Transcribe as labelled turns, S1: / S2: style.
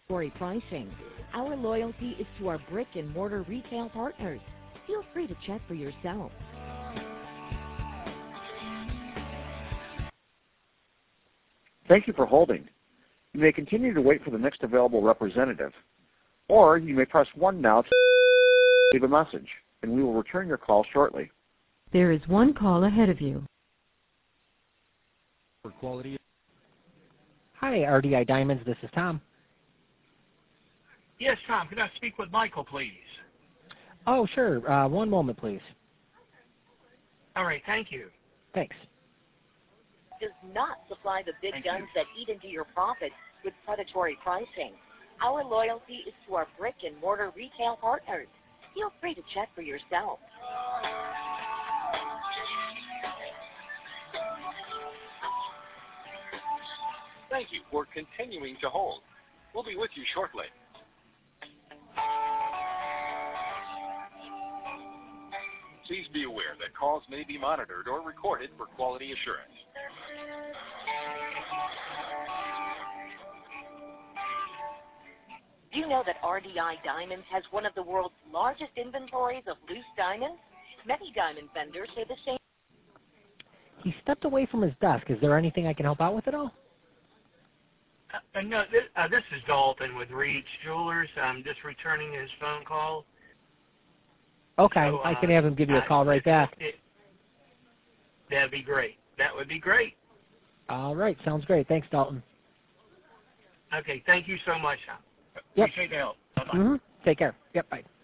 S1: pricing. Our loyalty is to our brick and mortar retail partners. Feel free to check for yourself.
S2: Thank you for holding. You may continue to wait for the next available representative, or you may press 1 now to leave a message, and we will return your call shortly.
S1: There is one call ahead of you.
S3: For quality.
S4: Hi, RDI Diamonds. This is Tom.
S5: Yes, Tom. Could I speak with Michael, please?
S4: Oh, sure. One moment, please.
S5: All right. Thank you.
S4: Thanks.
S1: Does not supply the big guns that eat into your profits with predatory pricing. Our loyalty is to our brick and mortar retail partners. Feel free to check for yourself.
S6: Thank you for continuing to hold. We'll be with you shortly. Please be aware that calls may be monitored or recorded for quality assurance.
S1: Do you know that RDI Diamonds has one of the world's largest inventories of loose diamonds? Many diamond vendors say the same.
S4: He stepped away from his desk. Is there anything I can help out with at all?
S5: No, this is Dalton with Reed's Jewelers. I'm just returning his phone call.
S4: Okay,
S5: So,
S4: I can have him give you a call right back.
S5: That'd be great. That would be great.
S4: All right, sounds great. Thanks, Dalton.
S5: Okay, thank you so much, Tom.
S4: Yep.
S5: Appreciate the help. Bye-bye.
S4: Take care. Yep, bye.